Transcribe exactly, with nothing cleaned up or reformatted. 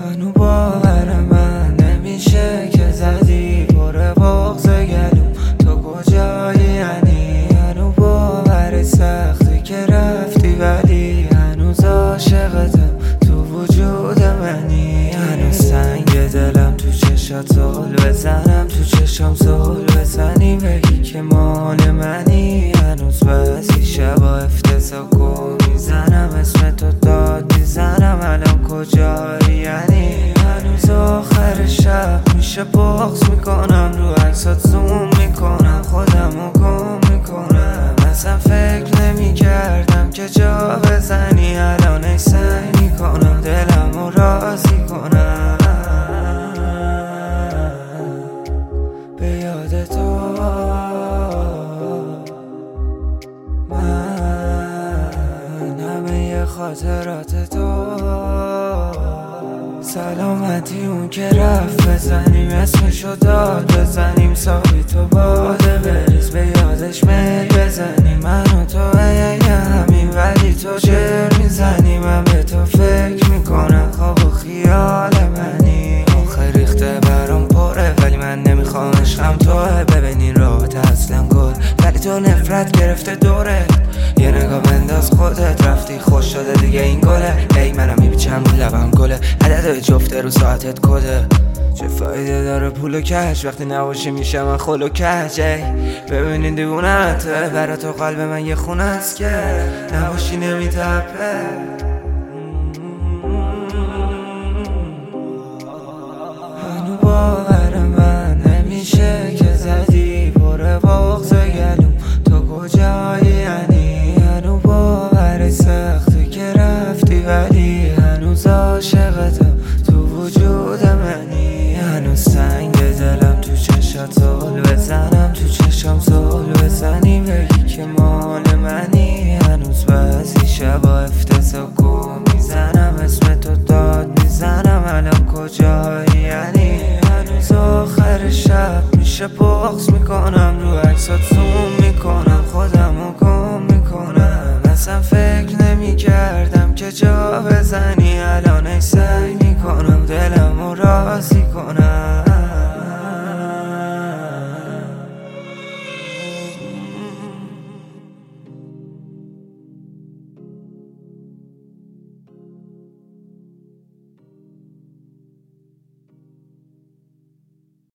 هنو باور من نمیشه که زدی پر بغض گلوم تو کجایی یعنی هنو باور سختی که رفتی ولی هنوز عاشقتم تو وجود منی هنوز سنگ دلم تو چشات زل بزنم تو چشام زل بزنی بگی که مال منی هنوز بعضی شبا افتضاح گم میزنم اسم تو داد میزنم الان کجایی یعنی هنوز آخر شب میشه بغض میکنم رو عکسات زوم میکنم خودمو گم میکنم اصلا فکر نمیکردم که جا بزنی الان ای سعی میکنم دلمو راضی کنم به یاد تو من همه خاطرات تو سلامتی اون که رفت بزنیم اسمشو داد بزنیم سابی تو باده بریز به یادش میل بزنیم من و تو ای همین ولی تو چر میزنی من به تو فکر میکنم خواب و خیال منی آخه ریخته برام پره ولی من نمیخوام عشقم توه ببینین راحت اصلا گل ولی تو نفرت گرفته دوره یه نگاه بنداز خودت رفتی خوش شده دیگه این گله ای منم میبیچم رو لبم گله عدد جفته رو ساعتت کده چه فایده داره پول و کش وقتی نباشی میشه من خل و کش ای ببینین دیوونته برا تو قلب من یه خونه است که نباشی نمیتپه هنو باور من نمیشه که زدی پر بغض گلوم تو کجایی یعنی هنو باور سختی که رفتی ولی هنوز عاشقتم تو وجود منی هنوز سنگ دلم تو چشات زل بزنم تو چشام زل بزنی بگی که مال منی هنوز بعضی شبا افتضاح گم میزنم اسم تو داد میزنم الان کجایی یعنی هنوز آخر شب میشه بغض میکنم رو عکسات زوم میکنم خودمو گم میکنم اصلا فکر نمیکردم که جا بزنی الان ای سعی میکنم دلمو راضی کنم